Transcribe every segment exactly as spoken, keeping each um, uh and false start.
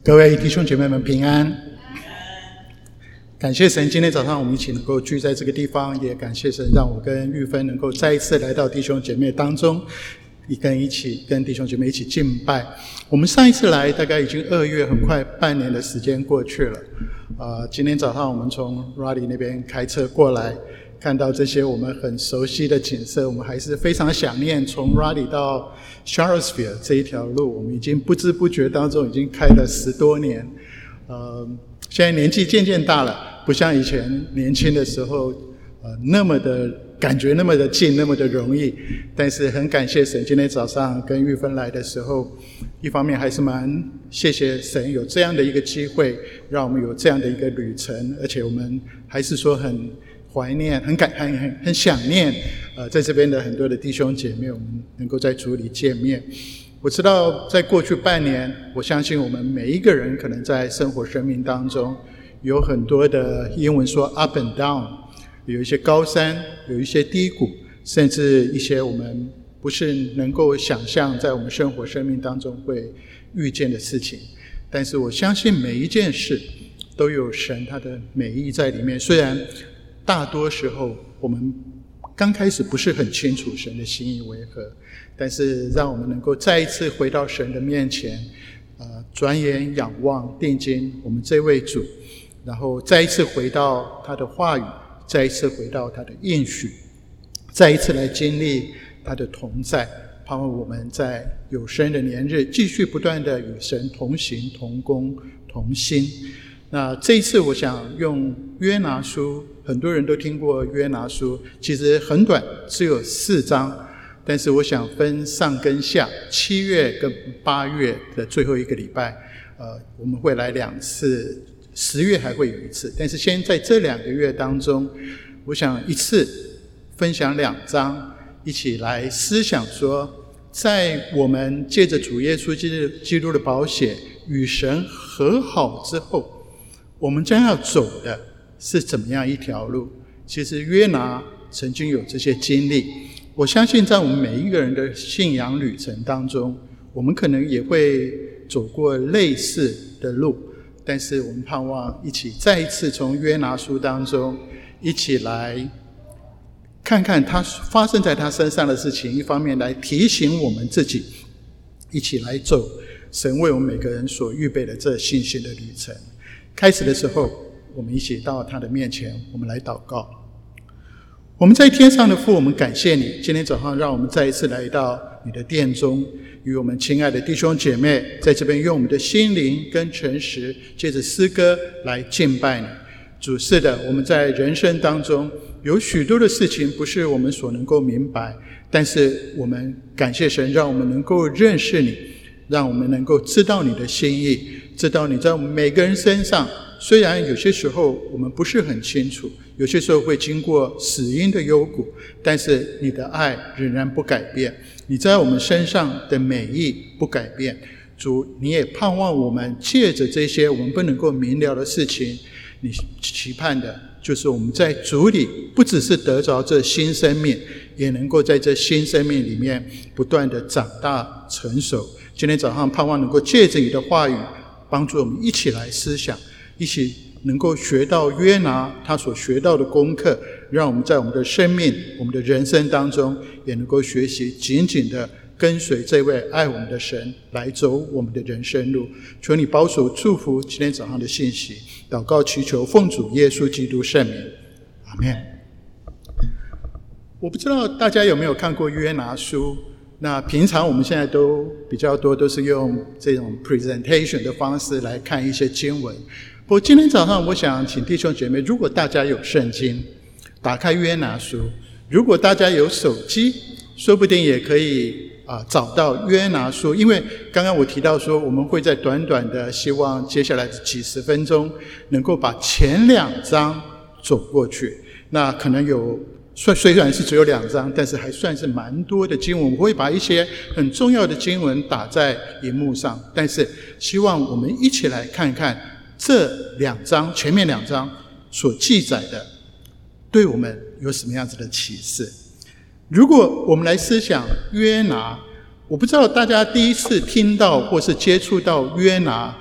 各位弟兄姐妹们平安。感谢神，今天早上我们一起能够聚在这个地方，也感谢神让我跟玉芬能够再一次来到弟兄姐妹当中，一跟一起跟弟兄姐妹一起敬拜。我们上一次来大概已经二月，很快半年的时间过去了。呃，今天早上我们从 Raleigh 那边开车过来，看到这些我们很熟悉的景色，我们还是非常想念从 Raleigh 到 Charlottesville 这一条路，我们已经不知不觉当中已经开了十多年。呃，现在年纪渐渐大了，不像以前年轻的时候，呃，那么的感觉那么的近，那么的容易。但是很感谢神，今天早上跟玉芬来的时候，一方面还是蛮谢谢神有这样的一个机会，让我们有这样的一个旅程，而且我们还是说很怀念、很感、很很很想念，呃，在这边的很多的弟兄姐妹，我们能够在主里见面。我知道，在过去半年，我相信我们每一个人可能在生活生命当中，有很多的英文说 up and down， 有一些高山，有一些低谷，甚至一些我们不是能够想象在我们生活生命当中会遇见的事情。但是我相信每一件事都有神他的美意在里面，虽然大多时候我们刚开始不是很清楚神的心意为何，但是让我们能够再一次回到神的面前，呃，转眼仰望定睛我们这位主，然后再一次回到他的话语，再一次回到他的应许，再一次来经历他的同在，盼望我们在有生的年日继续不断的与神同行同工同心。那这一次我想用约拿书，很多人都听过约拿书，其实很短，只有四章，但是我想分上跟下，七月跟八月的最后一个礼拜，呃，我们会来两次，十月还会有一次，但是先在这两个月当中，我想一次分享两章，一起来思想说，在我们借着主耶稣基督的宝血与神和好之后，我们将要走的是怎么样一条路？其实约拿曾经有这些经历，我相信在我们每一个人的信仰旅程当中，我们可能也会走过类似的路，但是我们盼望一起再一次从约拿书当中一起来看看他发生在他身上的事情，一方面来提醒我们自己一起来走神为我们每个人所预备的这信心的旅程。开始的时候，我们一起到他的面前，我们来祷告。我们在天上的父，我们感谢你，今天早上让我们再一次来到你的殿中，与我们亲爱的弟兄姐妹在这边用我们的心灵跟诚实，借着诗歌来敬拜你。主，是的，我们在人生当中有许多的事情不是我们所能够明白，但是我们感谢神，让我们能够认识你，让我们能够知道你的心意，知道你在我们每个人身上，虽然有些时候我们不是很清楚，有些时候会经过死荫的幽谷，但是你的爱仍然不改变，你在我们身上的美意不改变。主，你也盼望我们借着这些我们不能够明了的事情，你期盼的就是我们在主里不只是得着这新生命，也能够在这新生命里面不断的长大成熟。今天早上盼望能够借着你的话语帮助我们一起来思想，一起能够学到约拿他所学到的功课，让我们在我们的生命我们的人生当中也能够学习紧紧的跟随这位爱我们的神来走我们的人生路。求你保守祝福今天早上的信息，祷告祈求奉主耶稣基督圣名，阿们。我不知道大家有没有看过约拿书，那平常我们现在都比较多都是用这种 presentation 的方式来看一些经文，不过今天早上我想请弟兄姐妹，如果大家有圣经，打开约拿书，如果大家有手机，说不定也可以啊找到约拿书，因为刚刚我提到说我们会在短短的希望接下来几十分钟能够把前两章走过去，那可能有虽然是只有两章，但是还算是蛮多的经文，我会把一些很重要的经文打在荧幕上，但是希望我们一起来看看这两章前面两章所记载的对我们有什么样子的启示。如果我们来思想约拿，我不知道大家第一次听到或是接触到约拿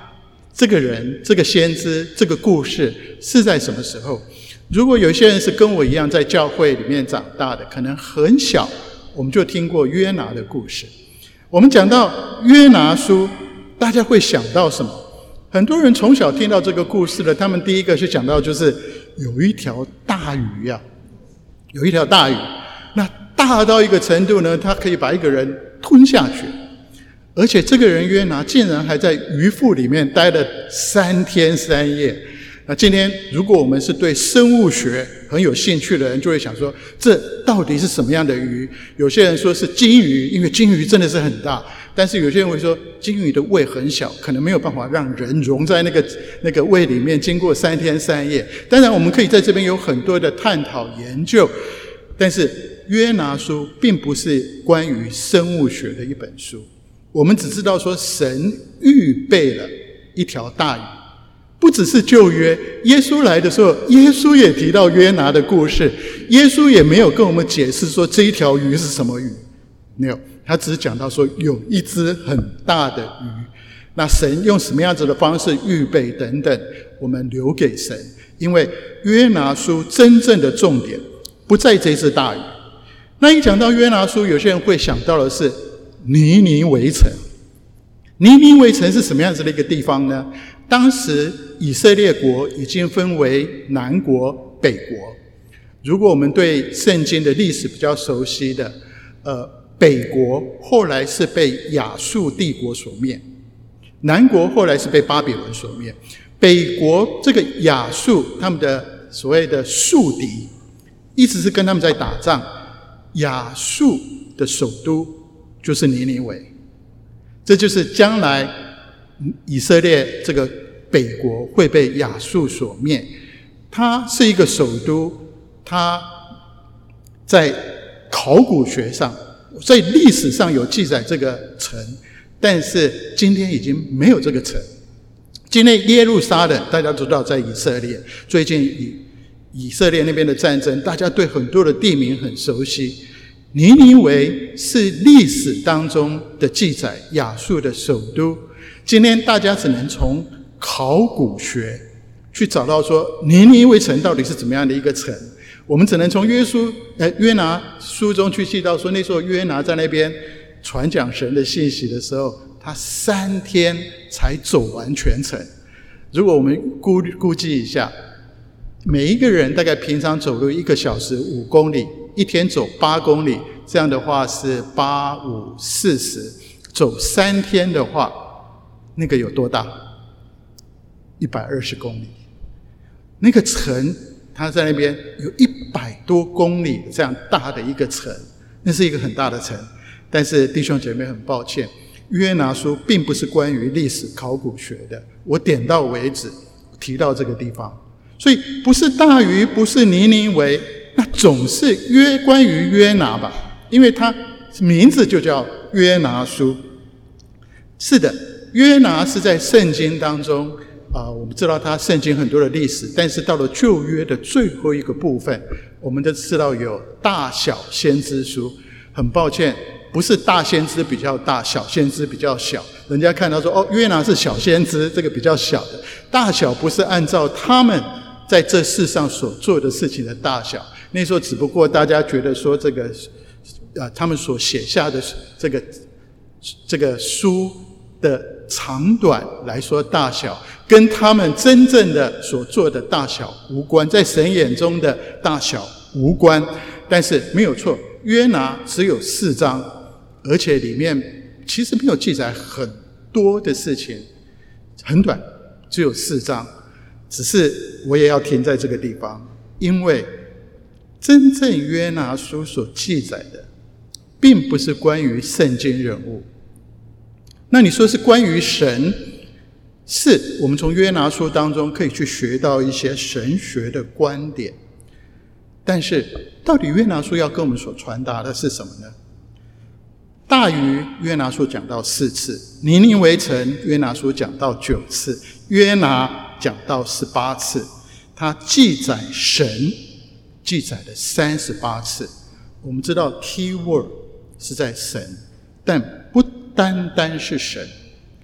这个人、这个先知、这个故事是在什么时候。如果有些人是跟我一样在教会里面长大的，可能很小我们就听过约拿的故事。我们讲到约拿书，大家会想到什么？很多人从小听到这个故事的，他们第一个是想到就是有一条大鱼啊，有一条大鱼，那大到一个程度呢，它可以把一个人吞下去。而且这个人约拿竟然还在鱼腹里面待了三天三夜。那今天如果我们是对生物学很有兴趣的人，就会想说这到底是什么样的鱼？有些人说是金鱼，因为金鱼真的是很大，但是有些人会说金鱼的胃很小，可能没有办法让人融在那个那个胃里面经过三天三夜。当然我们可以在这边有很多的探讨研究，但是约拿书并不是关于生物学的一本书。我们只知道说神预备了一条大鱼，不只是旧约，耶稣来的时候，耶稣也提到约拿的故事，耶稣也没有跟我们解释说这一条鱼是什么鱼，没有，他只是讲到说有一只很大的鱼，那神用什么样子的方式预备等等，我们留给神。因为约拿书真正的重点不在这只大鱼。那一讲到约拿书，有些人会想到的是尼尼微城。尼尼微城是什么样子的一个地方呢？当时以色列国已经分为南国、北国。如果我们对圣经的历史比较熟悉的，呃，北国后来是被亚述帝国所灭，南国后来是被巴比伦所灭。北国这个亚述，他们的所谓的宿敌，一直是跟他们在打仗。亚述的首都就是尼尼微，这就是将来以色列这个北国会被亚述所灭。它是一个首都，它在考古学上，在历史上有记载这个城，但是今天已经没有这个城。今天耶路撒冷大家都知道在以色列，最近以以色列那边的战争，大家对很多的地名很熟悉。尼尼微是历史当中的记载亚述的首都，今天大家只能从考古学去找到说尼尼微城到底是怎么样的一个城。我们只能从约书呃约拿书中去记到说，那时候约拿在那边传讲神的信息的时候，他三天才走完全程。如果我们估估计一下，每一个人大概平常走路一个小时五公里，一天走八公里，这样的话是八五四十，走三天的话，那个有多大？一百二十公里。那个城，它在那边有一百多公里这样大的一个城，那是一个很大的城。但是弟兄姐妹，很抱歉，约拿书并不是关于历史考古学的，我点到为止，提到这个地方。所以不是大鱼，不是尼尼微，那总是约关于约拿吧，因为他名字就叫约拿书。是的，约拿是在圣经当中啊、呃，我们知道他圣经很多的历史，但是到了旧约的最后一个部分，我们都知道有大小先知书。很抱歉，不是大先知比较大，小先知比较小。人家看到说，哦，约拿是小先知，这个比较小的，大小不是按照他们在这世上所做的事情的大小。那时候只不过大家觉得说，这个啊、呃，他们所写下的这个这个书的长短来说大小，跟他们真正的所做的大小无关，在神眼中的大小无关。但是没有错，约拿只有四章，而且里面其实没有记载很多的事情，很短，只有四章。只是我也要停在这个地方，因为真正约拿书所记载的并不是关于圣经人物。那你说是关于神，是我们从约拿书当中可以去学到一些神学的观点，但是到底约拿书要跟我们所传达的是什么呢？大鱼约拿书讲到四次，尼尼微城约拿书讲到九次，约拿讲到十八次，他记载神记载了三十八次。我们知道 key word 是在神，但不单单是神。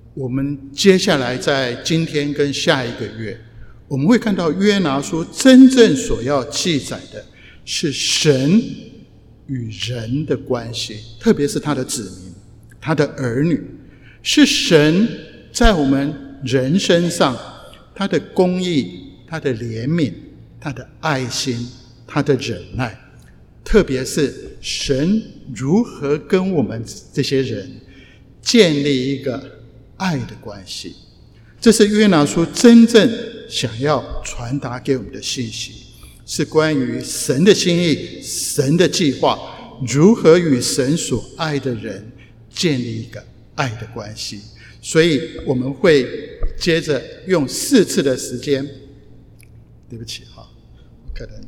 我们接下来在今天跟下一个月，我们会看到约拿书真正所要记载的是神与人的关系，特别是他的子民，他的儿女，是神在我们人身上他的公义，他的怜悯，他的爱心，他的忍耐，特别是神如何跟我们这些人建立一个爱的关系。这是约拿书真正想要传达给我们的信息，是关于神的心意，神的计划，如何与神所爱的人建立一个爱的关系。所以我们会接着用四次的时间，对不起哈，可能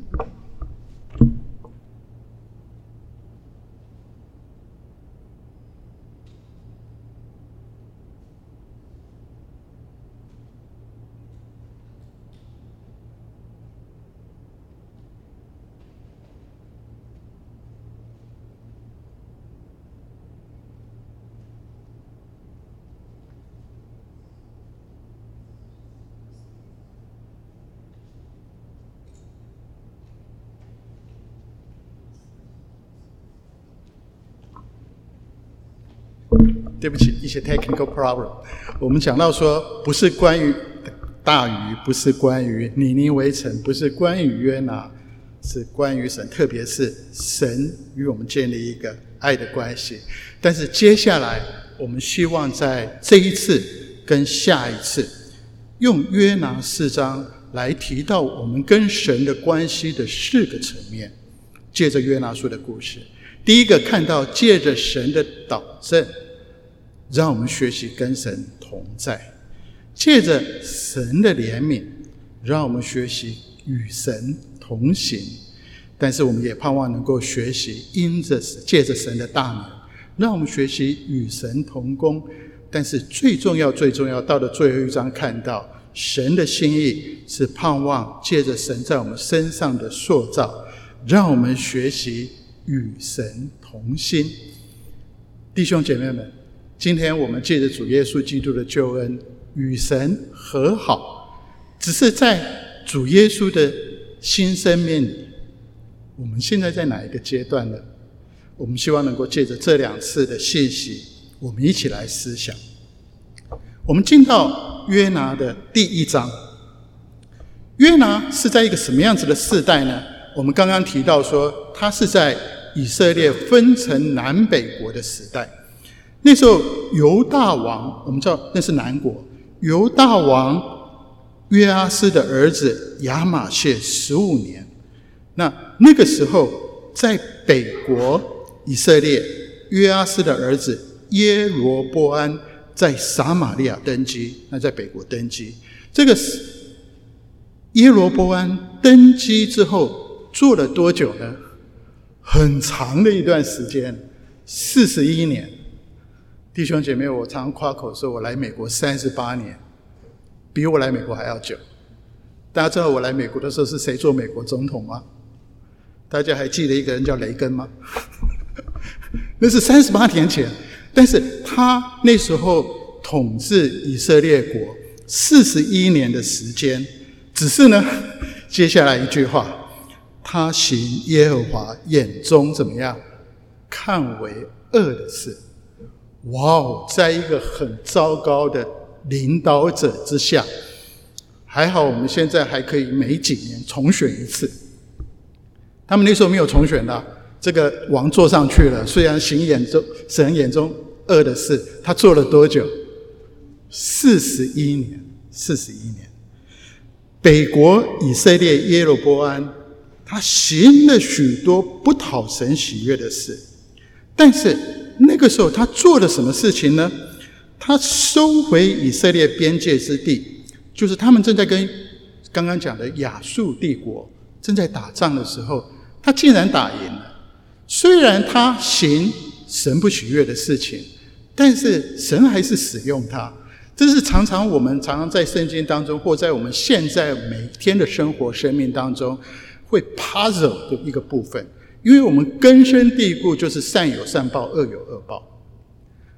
对不起，一些 technical problem。我们讲到说，不是关于大鱼，不是关于尼尼微城，不是关于约拿，是关于神，特别是神与我们建立一个爱的关系。但是接下来，我们希望在这一次跟下一次，用约拿四章来提到我们跟神的关系的四个层面。借着约拿书的故事，第一个看到借着神的导正，让我们学习跟神同在；借着神的怜悯，让我们学习与神同行。但是我们也盼望能够学习因着借着神的大能，让我们学习与神同工。但是最重要最重要，到了最后一章看到神的心意是盼望借着神在我们身上的塑造，让我们学习与神同心。弟兄姐妹们，今天我们借着主耶稣基督的救恩与神和好，只是在主耶稣的新生命里，我们现在在哪一个阶段呢？我们希望能够借着这两次的信息，我们一起来思想。我们进到约拿的第一章，约拿是在一个什么样子的世代呢？我们刚刚提到说，他是在以色列分成南北国的时代。那时候犹大王，我们知道那是南国，犹大王约阿斯的儿子亚玛谢十五年。那那个时候在北国以色列，约阿斯的儿子耶罗波安在撒玛利亚登基，那在北国登基。这个耶罗波安登基之后做了多久呢？很长的一段时间，四十一年。弟兄姐妹，我常夸口说我来美国三十八年，比我来美国还要久。大家知道我来美国的时候是谁做美国总统吗？大家还记得一个人叫雷根吗？那是三十八年前，但是他那时候统治以色列国四十一年的时间，只是呢，接下来一句话，他行耶和华眼中怎么样？看为恶的事。哇哦，在一个很糟糕的领导者之下，还好我们现在还可以每几年重选一次。他们那时候没有重选的，这个王坐上去了，虽然行眼中神眼中恶的事，他做了多久？四十一年，四十一年。北国以色列耶罗波安，他行了许多不讨神喜悦的事，但是那个时候他做了什么事情呢？他收回以色列边界之地，就是他们正在跟刚刚讲的亚述帝国正在打仗的时候，他竟然打赢了。虽然他行神不喜悦的事情，但是神还是使用他。这是常常我们常常在圣经当中，或在我们现在每天的生活生命当中会 puzzle 的一个部分。因为我们根深蒂固就是善有善报，恶有恶报。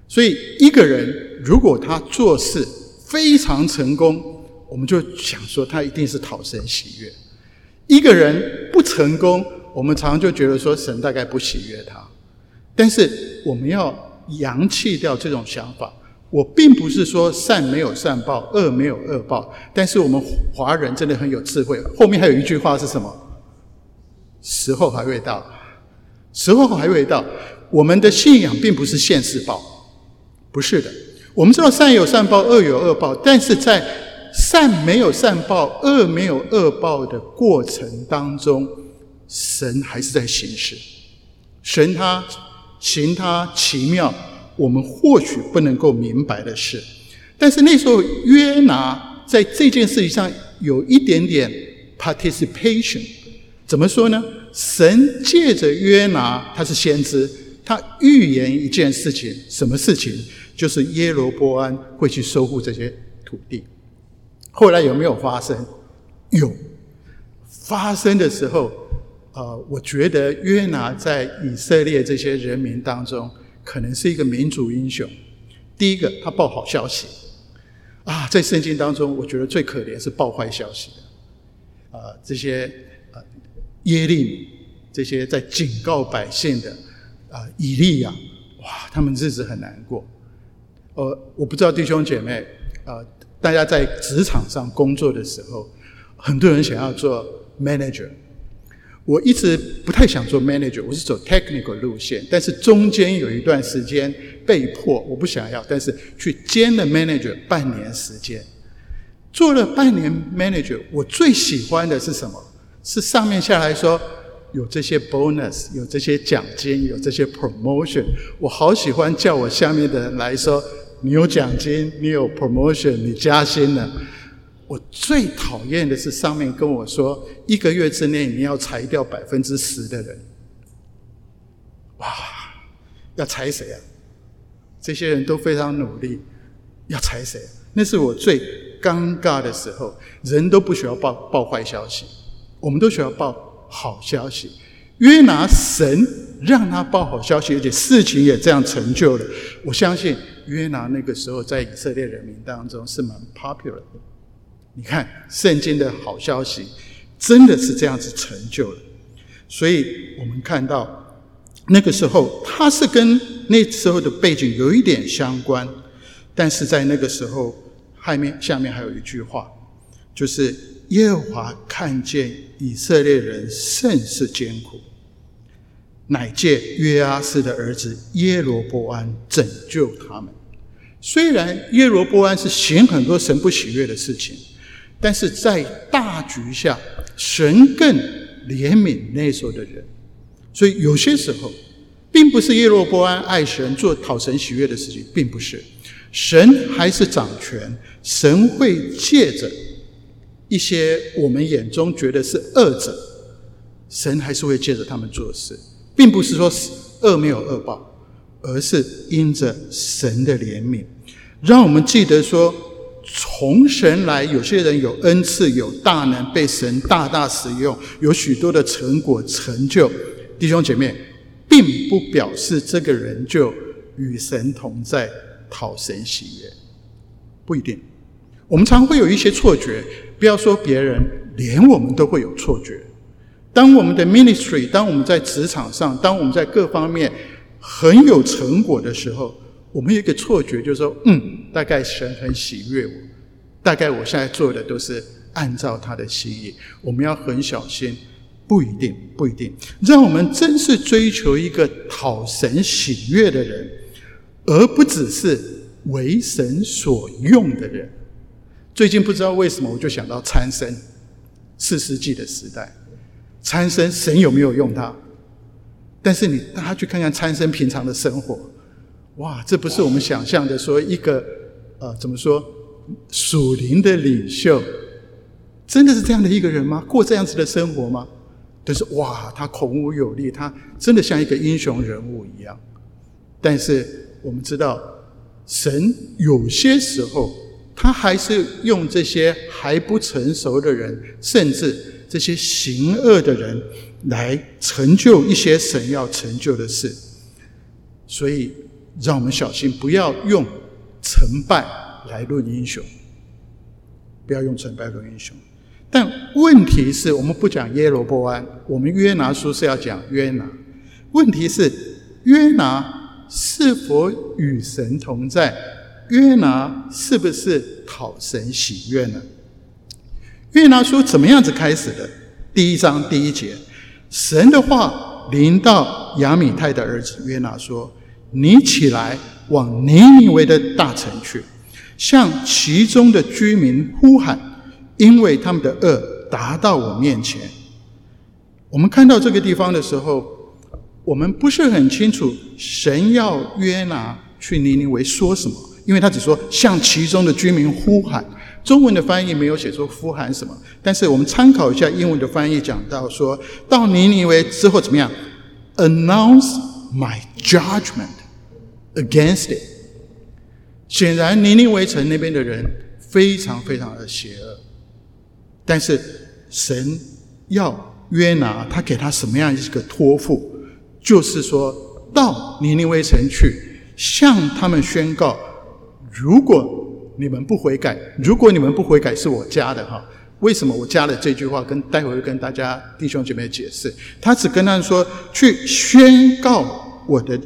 所以一个人如果他做事非常成功，我们就想说他一定是讨神喜悦。一个人不成功，我们常常就觉得说神大概不喜悦他。但是我们要扬弃掉这种想法。我并不是说善没有善报，恶没有恶报，但是我们华人真的很有智慧。后面还有一句话是什么？时候还未到，时候还未到。我们的信仰并不是现世报，不是的。我们知道善有善报，恶有恶报，但是在善没有善报，恶没有恶报的过程当中，神还是在行事。神他行他奇妙，我们或许不能够明白的事。但是那时候约拿在这件事情上有一点点 participation。 怎么说呢？神借着约拿，他是先知，他预言一件事情。什么事情？就是耶罗波安会去收复这些土地。后来有没有发生？有。发生的时候呃，我觉得约拿在以色列这些人民当中可能是一个民族英雄。第一个，他报好消息啊，在圣经当中我觉得最可怜是报坏消息的呃，这些呃耶利米，这些在警告百姓的呃以利亚，哇，他们日子很难过。呃，我不知道弟兄姐妹呃，大家在职场上工作的时候，很多人想要做 manager。我一直不太想做 manager， 我是走 technical 路线，但是中间有一段时间被迫，我不想要，但是去兼了 manager 半年时间。做了半年 manager， 我最喜欢的是什么？是上面下来说有这些 bonus， 有这些奖金，有这些 promotion。我好喜欢叫我下面的人来说，你有奖金，你有 promotion， 你加薪了。我最讨厌的是上面跟我说一个月之内你要裁掉百分之十的人。哇，要裁谁啊？这些人都非常努力，要裁谁？那是我最尴尬的时候。人都不需要报报坏消息，我们都需要报好消息。约拿神让他报好消息，而且事情也这样成就了。我相信约拿那个时候在以色列人民当中是蛮 popular 的。你看圣经的好消息真的是这样子成就了。所以我们看到那个时候他是跟那时候的背景有一点相关，但是在那个时候下面下面还有一句话，就是耶和华看见以色列人甚是艰苦，乃借约阿斯的儿子耶罗波安拯救他们。虽然耶罗波安是行很多神不喜悦的事情，但是在大局下神更怜悯那时候的人。所以有些时候并不是耶罗波安爱神做讨神喜悦的事情，并不是。神还是掌权，神会借着一些我们眼中觉得是恶者，神还是会借着他们做事，并不是说恶没有恶报，而是因着神的怜悯。让我们记得说，从神来，有些人有恩赐，有大能，被神大大使用，有许多的成果成就。弟兄姐妹，并不表示这个人就与神同在，讨神喜悦，不一定。我们常会有一些错觉，不要说别人，连我们都会有错觉。当我们的 ministry， 当我们在职场上，当我们在各方面很有成果的时候，我们有一个错觉，就是说嗯，大概神很喜悦我，大概我现在做的都是按照他的心意。我们要很小心，不一定，不一定。让我们真是追求一个讨神喜悦的人，而不只是为神所用的人。最近不知道为什么我就想到参孙，四世纪的时代，参孙神有没有用他？但是你大家去看看参孙平常的生活，哇，这不是我们想象的说一个呃，怎么说属灵的领袖，真的是这样的一个人吗？过这样子的生活吗？但是哇，他孔武有力，他真的像一个英雄人物一样。但是我们知道，神有些时候他还是用这些还不成熟的人，甚至这些行恶的人来成就一些神要成就的事。所以让我们小心，不要用成败来论英雄，不要用成败论英雄。但问题是我们不讲耶罗波安，我们约拿书是要讲约拿。问题是约拿是否与神同在？约拿是不是讨神喜悦呢？约拿书怎么样子开始的？第一章第一节，神的话临到亚米太的儿子约拿说：你起来往尼尼微的大城去，向其中的居民呼喊，因为他们的恶达到我面前。我们看到这个地方的时候，我们不是很清楚神要约拿去尼尼微说什么，因为他只说向其中的居民呼喊。中文的翻译没有写出呼喊什么，但是我们参考一下英文的翻译，讲到说到尼尼微之后怎么样 ？Announce my judgment against it。显然尼尼微城那边的人非常非常的邪恶，但是神要约拿，他给他什么样一个托付？就是说到尼尼微城去，向他们宣告，如果你们不悔改，如果你们不悔改是我加的哈。为什么我加了这句话？跟待会会跟大家弟兄姐妹解释。他只跟他们说，去宣告我的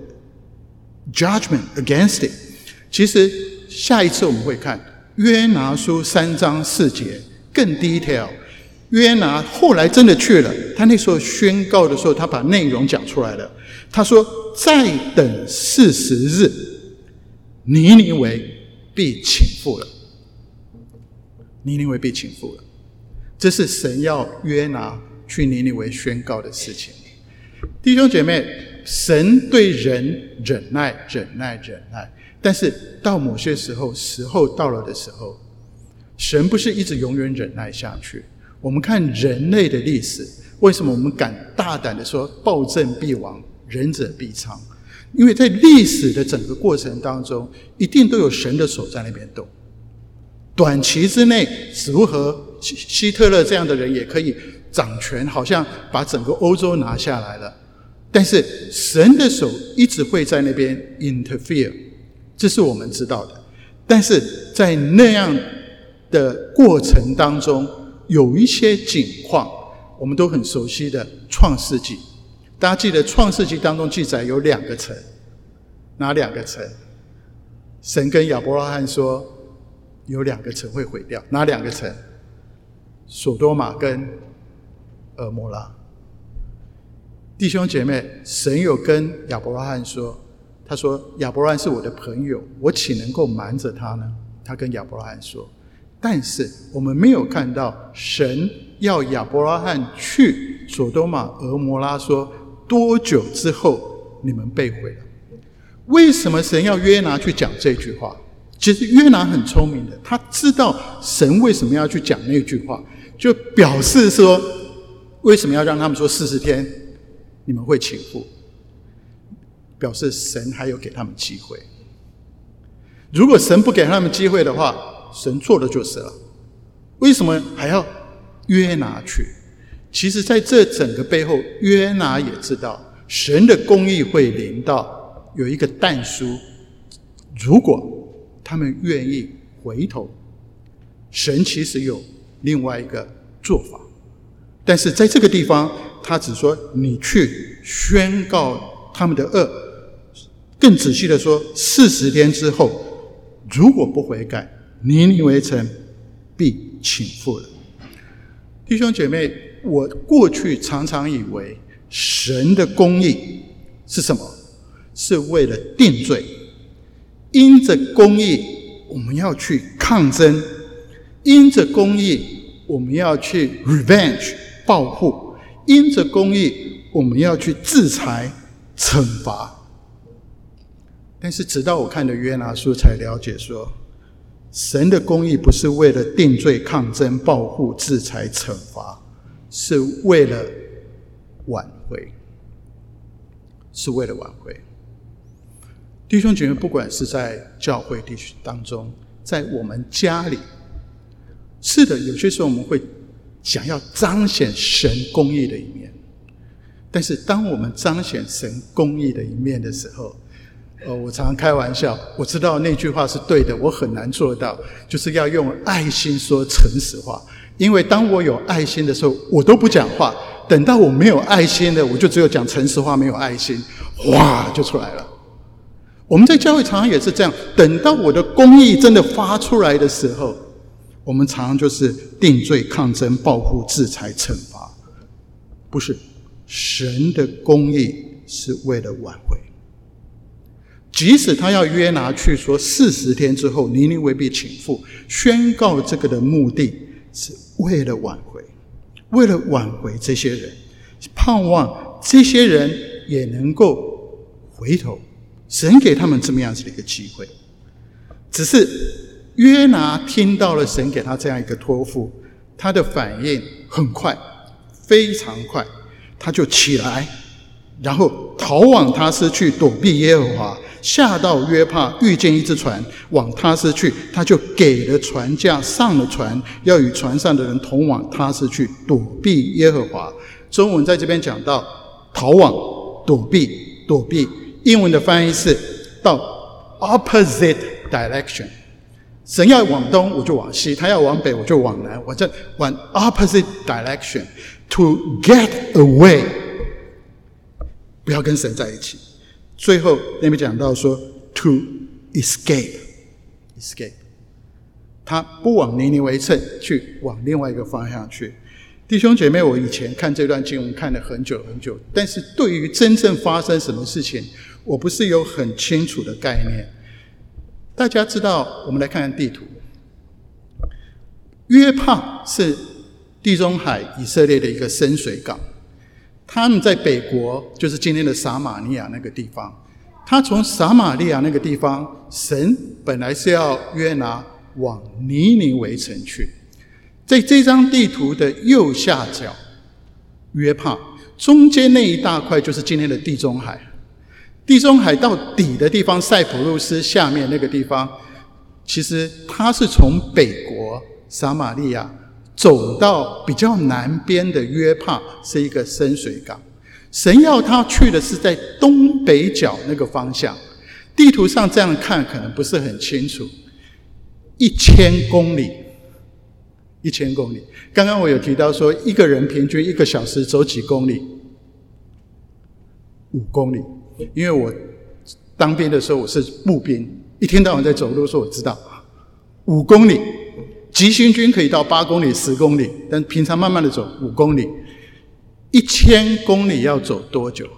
judgment against it。其实下一次我们会看约拿书三章四节更 detail。约拿后来真的去了，他那时候宣告的时候，他把内容讲出来了。他说：再等四十日，尼尼微必倾覆了。尼尼微必倾覆了，这是神要约拿去尼尼微宣告的事情。弟兄姐妹，神对人忍耐忍耐忍耐，但是到某些时候时候到了的时候，神不是一直永远忍耐下去。我们看人类的历史，为什么我们敢大胆的说暴政必亡，仁者必昌？因为在历史的整个过程当中，一定都有神的手在那边动。短期之内，如何希特勒这样的人也可以掌权，好像把整个欧洲拿下来了。但是神的手一直会在那边 interfere， 这是我们知道的。但是在那样的过程当中，有一些景况我们都很熟悉的创世纪。大家记得创世纪当中记载有两个城，哪两个城？神跟亚伯拉罕说有两个城会毁掉，哪两个城？索多玛跟蛾摩拉。弟兄姐妹，神有跟亚伯拉罕说，他说亚伯拉罕是我的朋友，我岂能够瞒着他呢？他跟亚伯拉罕说。但是我们没有看到神要亚伯拉罕去索多玛蛾摩拉说多久之后你们被毁了。为什么神要约拿去讲这句话？其实约拿很聪明的，他知道神为什么要去讲那句话，就表示说为什么要让他们说四十天你们会倾覆，表示神还有给他们机会。如果神不给他们机会的话，神做的就是了。为什么还要约拿去？其实在这整个背后，约拿也知道神的公义会临到，有一个但书，如果他们愿意回头，神其实有另外一个做法。但是在这个地方他只说你去宣告他们的恶，更仔细的说四十天之后如果不悔改，尼尼微城必倾覆了。弟兄姐妹，我过去常常以为神的公义是什么？是为了定罪，因着公义我们要去抗争，因着公义我们要去 revenge 报复，因着公义我们要去制裁惩罚。但是直到我看了约拿书才了解说，神的公义不是为了定罪、抗争、报复、制裁、惩罚，是为了挽回，是为了挽回。弟兄姐妹，不管是在教会地区当中，在我们家里，是的，有些时候我们会想要彰显神公义的一面，但是当我们彰显神公义的一面的时候， 呃，我常常开玩笑，我知道那句话是对的，我很难做到，就是要用爱心说诚实话。因为当我有爱心的时候，我都不讲话；等到我没有爱心的，我就只有讲诚实话，没有爱心，哇，就出来了。我们在教会常常也是这样，等到我的公义真的发出来的时候，我们常常就是定罪、抗争、报复、制裁、惩罚。不是，神的公义是为了挽回。即使他要约拿去说四十天之后尼尼微必倾覆，宣告这个的目的是为了挽回，为了挽回这些人，盼望这些人也能够回头，神给他们这么样子的一个机会。只是约拿听到了神给他这样一个托付，他的反应很快，非常快，他就起来，然后逃往他施去躲避耶和华，下到约帕，遇见一只船往他施去，他就给了船价，上了船，要与船上的人同往他施去，躲避耶和华。中文在这边讲到逃往、躲避、躲避，英文的翻译是到 opposite direction。神要往东，我就往西；他要往北，我就往南。我这往 opposite direction to get away， 不要跟神在一起。最后那边讲到说 to escape escape， 他不往尼尼微城去，往另外一个方向去。弟兄姐妹，我以前看这段经文看了很久很久，但是对于真正发生什么事情，我不是有很清楚的概念。大家知道，我们来看看地图。约帕是地中海以色列的一个深水港，他们在北国，就是今天的撒玛利亚那个地方。他从撒玛利亚那个地方，神本来是要约拿往尼尼微城去。在这张地图的右下角，约帕，中间那一大块就是今天的地中海。地中海到底的地方，塞浦路斯下面那个地方，其实它是从北国撒玛利亚走到比较南边的约帕，是一个深水港。神要他去的是在东北角那个方向，地图上这样看可能不是很清楚。一千公里，一千公里。刚刚我有提到说，一个人平均一个小时走几公里？五公里。因为我当兵的时候我是步兵，一天到晚在走路，说我知道五公里，急行军可以到八公里、十公里，但平常慢慢的走五公里。一千公里要走多久？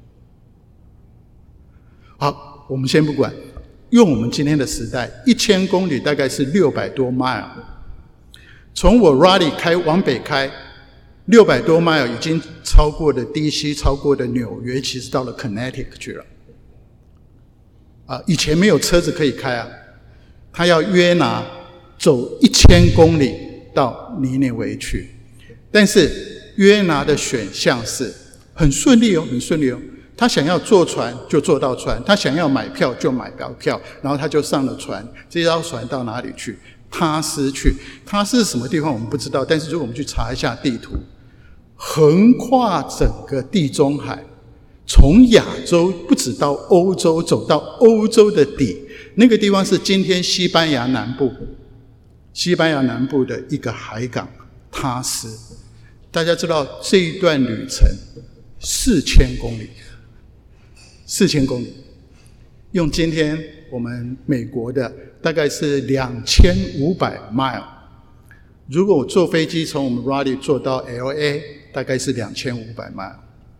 好，我们先不管，用我们今天的时代，一千公里大概是六百多 mile。从我 Raleigh 开往北开。六百多 mile 已经超过了 D C， 超过了纽约，其实到了 Connecticut 去了。啊，以前没有车子可以开啊，他要约拿走一千公里到尼尼微去，但是约拿的选项是很顺利哦，很顺利哦。他想要坐船就坐到船，他想要买票就买到票，然后他就上了船。这艘船到哪里去？他施去。他是什么地方我们不知道，但是如果我们去查一下地图，横跨整个地中海，从亚洲不止到欧洲，走到欧洲的底，那个地方是今天西班牙南部，西班牙南部的一个海港他施。大家知道这一段旅程四千公里，四千公里，用今天我们美国的大概是两千五百 mile。如果我坐飞机从我们 Raleigh 坐到 L A， 大概是两千五百 mile。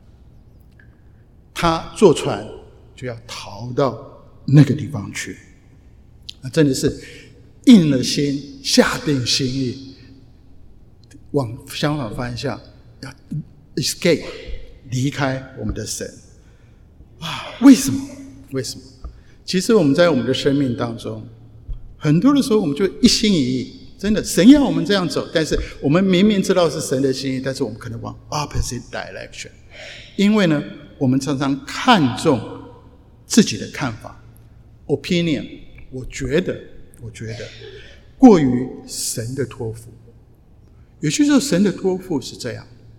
他坐船就要逃到那个地方去，啊，真的是硬了心，下定心意，往相反方向要 escape， 离开我们的神啊！为什么？为什么？其实我们在我们的生命当中，很多的时候我们就一心一意。真的，神要我们这样走，但是我们明明知道是神的心意，但是我们可能往 opposite direction。因为呢，我们常常看重自己的看法 opinion， 我觉得，我觉得过于神的托付。有些时候神的托付是这样，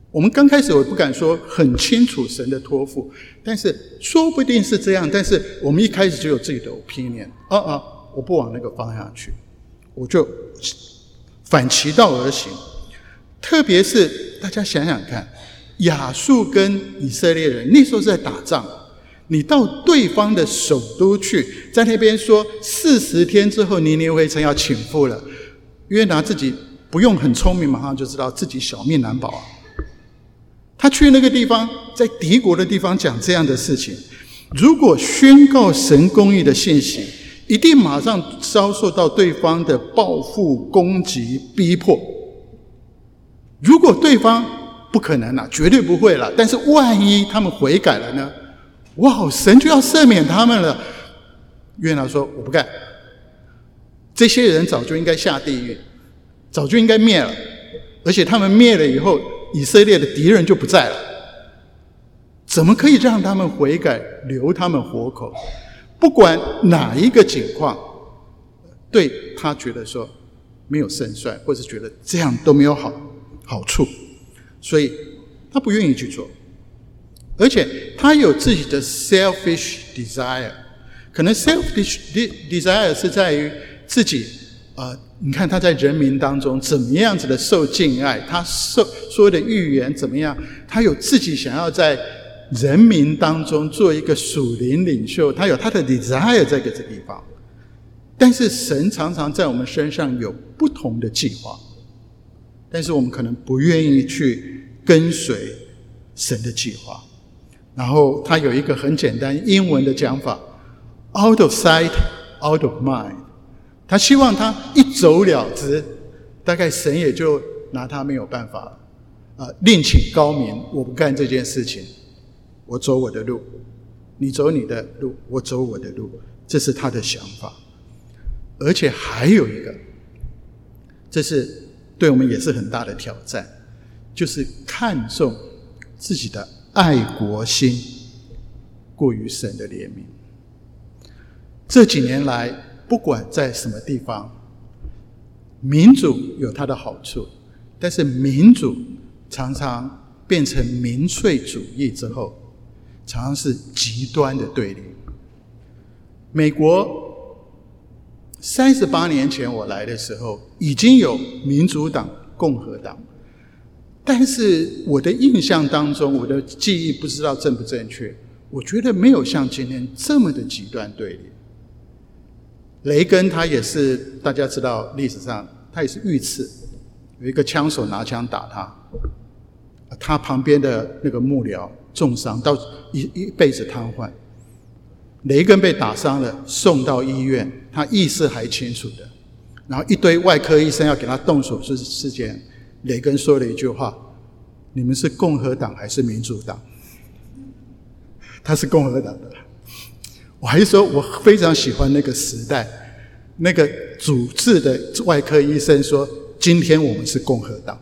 我们刚开始我不敢说很清楚神的托付，但是说不定是这样，但是我们一开始就有自己的 opinion， 啊啊，我不往那个方向去，我就反其道而行。特别是大家想想看，亚述跟以色列人那时候是在打仗，你到对方的首都去，在那边说四十天之后尼尼微城要倾覆了，约拿自己不用很聪明，马上就知道自己小命难保啊。他去那个地方，在敌国的地方讲这样的事情，如果宣告神公义的信息，一定马上遭受到对方的报复、攻击、逼迫。如果对方不可能啦，绝对不会啦，但是万一他们悔改了呢？哇，神就要赦免他们了。约拿说：“我不干，这些人早就应该下地狱，早就应该灭了，而且他们灭了以后，以色列的敌人就不在了，怎么可以让他们悔改，留他们活口？不管哪一个情况，对他觉得说没有胜算，或是觉得这样都没有好好处，所以他不愿意去做。而且他有自己的 selfish desire， 可能 selfish desire 是在于自己呃，你看他在人民当中怎么样子的受敬爱，他受说的预言怎么样，他有自己想要在人民当中做一个属灵领袖，他有他的 desire 在这个地方。但是神常常在我们身上有不同的计划，但是我们可能不愿意去跟随神的计划。然后他有一个很简单英文的讲法 out of sight, out of mind， 他希望他一走了之，大概神也就拿他没有办法了。呃，另请高明，我不干这件事情，我走我的路，你走你的路，我走我的路，这是他的想法。而且还有一个，这是对我们也是很大的挑战，就是看重自己的爱国心过于神的怜悯。这几年来，不管在什么地方，民主有它的好处，但是民主常常变成民粹主义之后，常常是极端的对立。美国三十八年前我来的时候，已经有民主党、共和党，但是我的印象当中，我的记忆不知道正不正确，我觉得没有像今天这么的极端对立。雷根他也是大家知道历史上他也是遇刺，有一个枪手拿枪打他，他旁边的那个幕僚重伤到一一辈子瘫痪。雷根被打伤了，送到医院，他意识还清楚的，然后一堆外科医生要给他动手术之前，雷根说了一句话：你们是共和党还是民主党？他是共和党的。我还是说我非常喜欢那个时代，那个主治的外科医生说今天我们是共和党，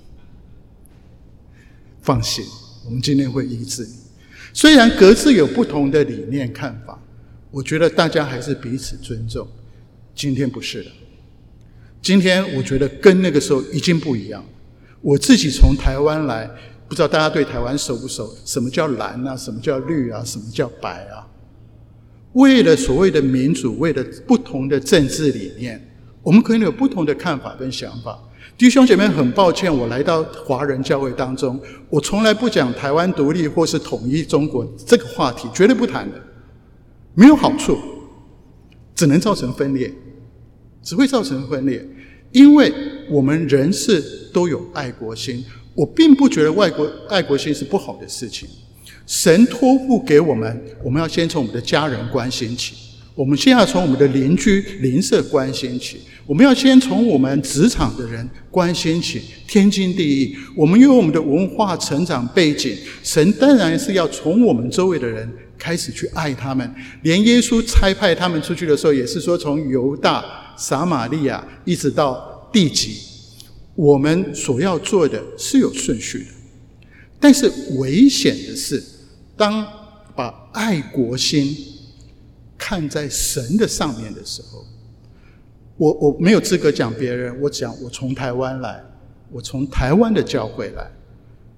放心，我们今天会医治你。虽然各自有不同的理念看法，我觉得大家还是彼此尊重。今天不是的，今天我觉得跟那个时候已经不一样。我自己从台湾来，不知道大家对台湾熟不熟？什么叫蓝啊？什么叫绿啊？什么叫白啊？为了所谓的民主，为了不同的政治理念，我们可能有不同的看法跟想法。弟兄姐妹，很抱歉，我来到华人教会当中，我从来不讲台湾独立或是统一中国这个话题，绝对不谈的，没有好处，只能造成分裂，只会造成分裂。因为我们人是都有爱国心，我并不觉得外国爱国心是不好的事情。神托付给我们，我们要先从我们的家人关心起，我们先要从我们的邻居邻舍关心起，我们要先从我们职场的人关心起，天经地义。我们有我们的文化成长背景，神当然是要从我们周围的人开始去爱他们。连耶稣差派他们出去的时候，也是说从犹大、撒玛利亚一直到地极，我们所要做的是有顺序的。但是危险的是，当把爱国心看在神的上面的时候，我我没有资格讲别人，我讲我从台湾来，我从台湾的教会来，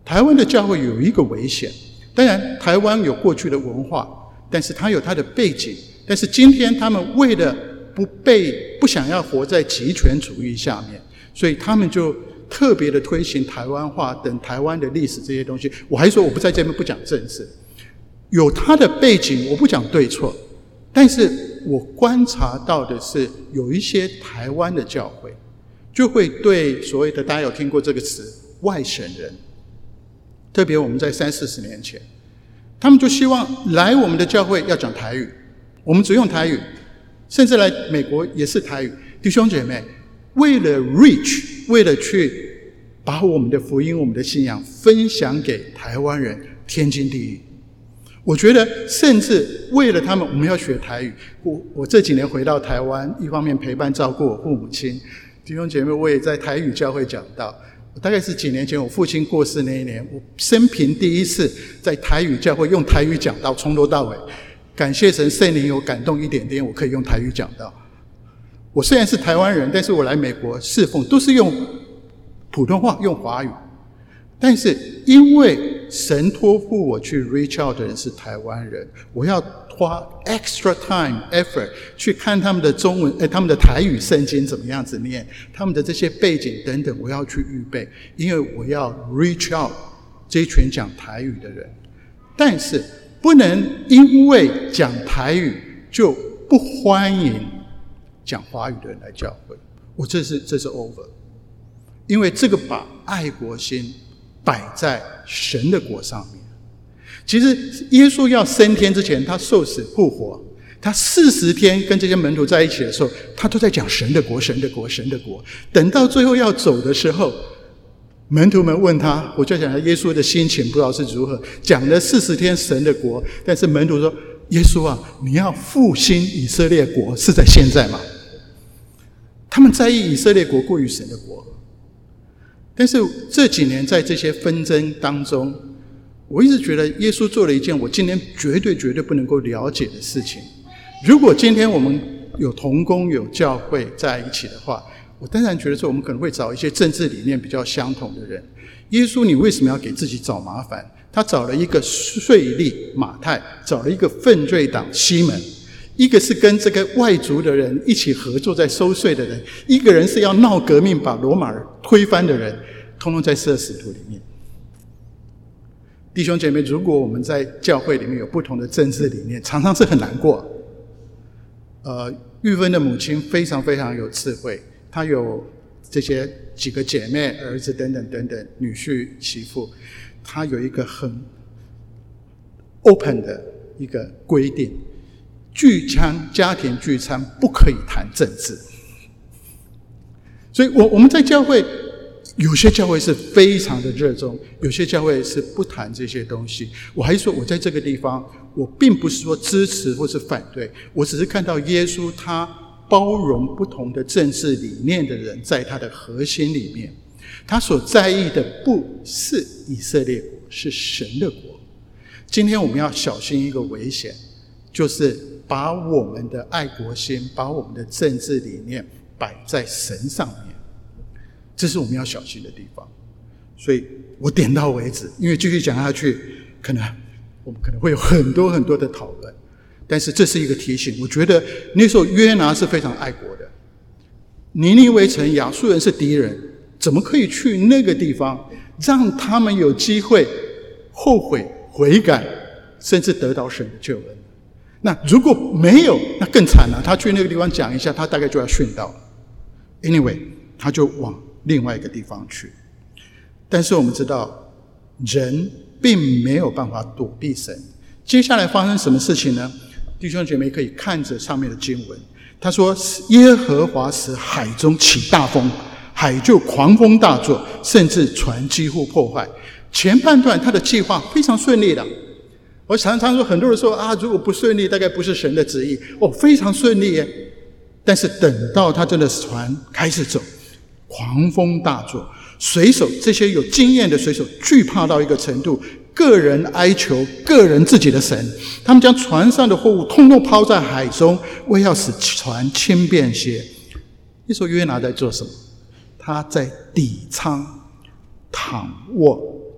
台湾的教会有一个危险，当然台湾有过去的文化，但是它有它的背景，但是今天他们为了不被不想要活在极权主义下面，所以他们就特别的推行台湾化等台湾的历史这些东西。我还说我不在这边不讲政治，有它的背景，我不讲对错，但是我观察到的是有一些台湾的教会就会对所谓的，大家有听过这个词，外省人，特别我们在三四十年前，他们就希望来我们的教会要讲台语，我们只用台语，甚至来美国也是台语。弟兄姐妹，为了 reach， 为了去把我们的福音、我们的信仰分享给台湾人，天经地义。我觉得甚至为了他们，我们要学台语。我我这几年回到台湾，一方面陪伴照顾我父母亲，弟兄姐妹，我也在台语教会讲道。我大概是几年前我父亲过世那一年，我生平第一次在台语教会用台语讲道，从头到尾。感谢神，圣灵有感动一点点，我可以用台语讲道。我虽然是台湾人，但是我来美国侍奉都是用普通话，用华语。但是因为神托付我去 reach out 的人是台湾人，我要花 extra time effort 去看他们的中文，哎，他们的台语圣经怎么样子念，他们的这些背景等等，我要去预备，因为我要 reach out 这一群讲台语的人。但是不能因为讲台语就不欢迎讲华语的人来教会，我这是这是 over， 因为这个把爱国心摆在神的国上面。其实耶稣要升天之前，他受死复活，他四十天跟这些门徒在一起的时候，他都在讲神的国，神的国，神的国。等到最后要走的时候，门徒们问他，我就想耶稣的心情不知道是如何，讲了四十天神的国，但是门徒说，耶稣啊，你要复兴以色列国是在现在吗？他们在意以色列国过于神的国。但是这几年在这些纷争当中，我一直觉得耶稣做了一件我今天绝对绝对不能够了解的事情。如果今天我们有同工有教会在一起的话，我当然觉得说我们可能会找一些政治理念比较相同的人。耶稣你为什么要给自己找麻烦？他找了一个税吏马太，找了一个犯罪党西门，一个是跟这个外族的人一起合作在收税的人，一个人是要闹革命把罗马人推翻的人，通通在设使徒里面。弟兄姐妹，如果我们在教会里面有不同的政治理念，常常是很难过。呃，玉芬的母亲非常非常有智慧，她有这些几个姐妹、儿子等等等等，女婿、媳妇，她有一个很 open 的一个规定：聚餐、家庭聚餐不可以谈政治。所以我我们在教会，有些教会是非常的热衷，有些教会是不谈这些东西。我还说我在这个地方，我并不是说支持或是反对，我只是看到耶稣他包容不同的政治理念的人，在他的核心里面，他所在意的不是以色列国，是神的国。今天我们要小心一个危险，就是把我们的爱国心，把我们的政治理念摆在神上面，这是我们要小心的地方。所以我点到为止，因为继续讲下去，可能我们可能会有很多很多的讨论。但是这是一个提醒，我觉得那时候约拿是非常爱国的，尼尼微城亚述人是敌人，怎么可以去那个地方，让他们有机会后悔悔改，甚至得到神的救恩？那如果没有，那更惨了，他去那个地方讲一下，他大概就要殉道了。Anyway， 他就往另外一个地方去。但是我们知道，人并没有办法躲避神。接下来发生什么事情呢？弟兄姐妹可以看着上面的经文，他说耶和华使海中起大风，海就狂风大作，甚至船几乎破坏。前半段他的计划非常顺利的，我常常说，很多人说啊，如果不顺利大概不是神的旨意。哦，非常顺利耶。但是等到他真的船开始走，狂风大作，水手这些有经验的水手惧怕到一个程度，个人哀求个人自己的神，他们将船上的货物通通抛在海中，为要使船轻便些。那时候约拿在做什么？他在底舱躺卧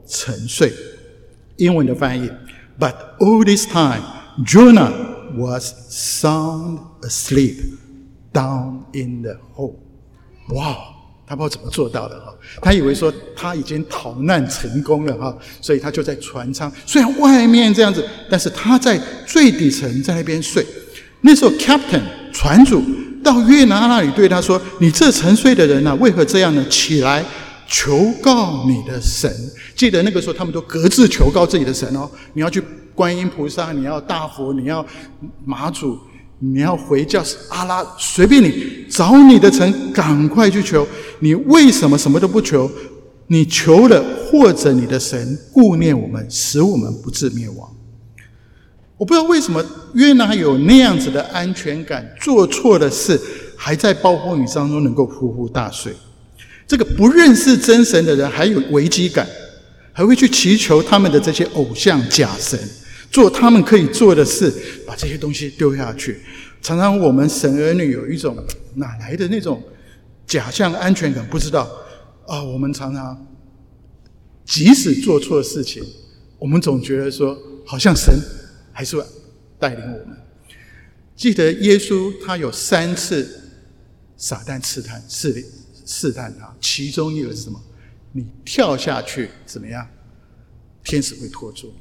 沉睡。英文的翻译 But all this time, Jonah was sound asleep down in the hole. 哇，他不知道怎么做到的哈，他以为说他已经逃难成功了哈，所以他就在船舱，虽然外面这样子，但是他在最底层在那边睡。那时候 Captain 船主到约拿那里对他说：“你这沉睡的人啊，为何这样呢？起来，求告你的神。”记得那个时候他们都各自求告自己的神哦，你要去观音菩萨，你要大佛，你要妈祖，你要回教阿拉，随便你找你的神，赶快去求。你为什么什么都不求？你求了，或者你的神顾念我们，使我们不致灭亡。我不知道为什么约拿有那样子的安全感，做错的事还在暴风雨当中能够呼呼大睡。这个不认识真神的人还有危机感，还会去祈求他们的这些偶像假神，做他们可以做的事，把这些东西丢下去。常常我们神儿女有一种哪来的那种假象安全感，不知道啊。我们常常即使做错事情，我们总觉得说好像神还是会带领我们。记得耶稣他有三次撒旦试探试试探他，其中一个是什么？你跳下去怎么样？天使会拖住你。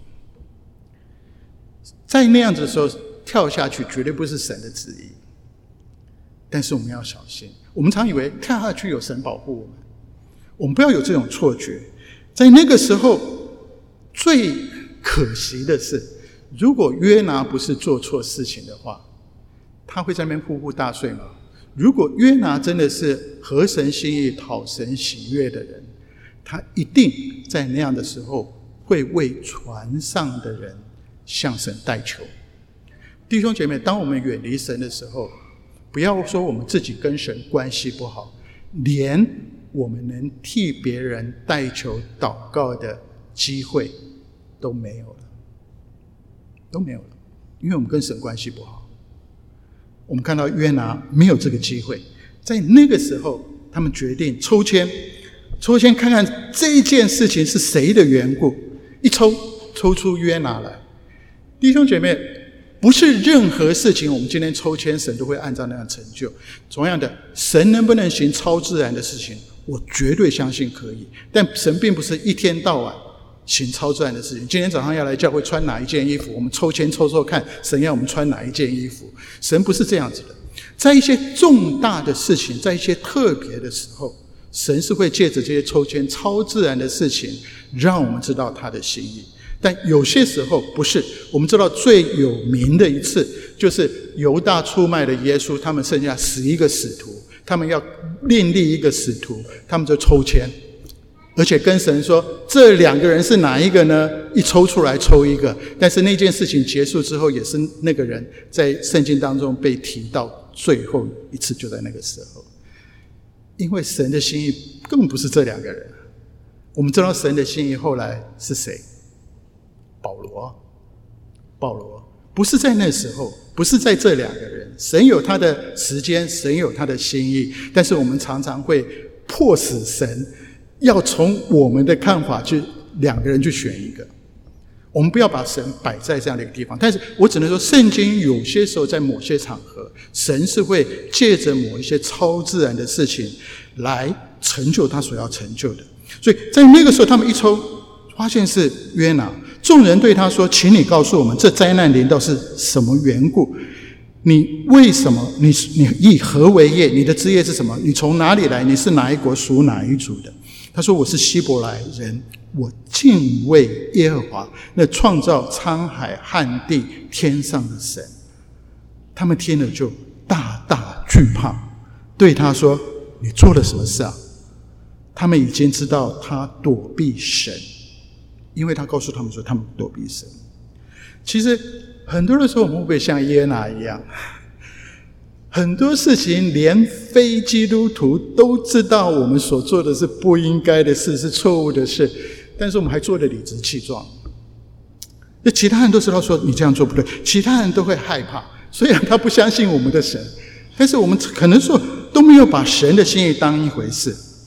在那样子的时候跳下去绝对不是神的旨意，但是我们要小心。我们常以为跳下去有神保护我们，我们不要有这种错觉。在那个时候最可惜的是，如果约拿不是做错事情的话，他会在那边呼呼大睡吗？如果约拿真的是合神心意讨神喜悦的人，他一定在那样的时候会为船上的人向神代求。弟兄姐妹，当我们远离神的时候，不要说我们自己跟神关系不好，连我们能替别人代求祷告的机会都没有了，都没有了，因为我们跟神关系不好。我们看到约拿没有这个机会，在那个时候他们决定抽签，抽签看看这件事情是谁的缘故，一抽抽出约拿来。弟兄姐妹，不是任何事情我们今天抽签神都会按照那样成就。同样的，神能不能行超自然的事情，我绝对相信可以，但神并不是一天到晚行超自然的事情。今天早上要来教会穿哪一件衣服，我们抽签抽抽看神要我们穿哪一件衣服。神不是这样子的，在一些重大的事情，在一些特别的时候，神是会借着这些抽签超自然的事情让我们知道他的心意。但有些时候不是。我们知道最有名的一次就是犹大出卖了耶稣，他们剩下十一个使徒，他们要另立一个使徒，他们就抽签，而且跟神说这两个人是哪一个呢？一抽出来抽一个。但是那件事情结束之后，也是那个人在圣经当中被提到最后一次，就在那个时候。因为神的心意根本不是这两个人。我们知道神的心意后来是谁？保罗。保罗不是在那时候，不是在这两个人。神有他的时间，神有他的心意，但是我们常常会迫使神要从我们的看法去两个人去选一个。我们不要把神摆在这样的一个地方。但是我只能说，圣经有些时候在某些场合，神是会借着某一些超自然的事情来成就他所要成就的。所以在那个时候他们一抽发现是约拿，众人对他说：请你告诉我们，这灾难临到是什么缘故？你为什么？你你以何为业？你的职业是什么？你从哪里来？你是哪一国属哪一族的？他说：我是希伯来人，我敬畏耶和华，那创造沧海旱地天上的神。他们听了就大大惧怕，对他说：你做了什么事啊？他们已经知道他躲避神，因为他告诉他们说他们躲避神。其实很多的时候我们会不会像约拿一样，很多事情连非基督徒都知道我们所做的是不应该的事，是错误的事，但是我们还做得理直气壮。那其他人都知道说你这样做不对，其他人都会害怕，虽然他不相信我们的神，但是我们可能说都没有把神的心意当一回事。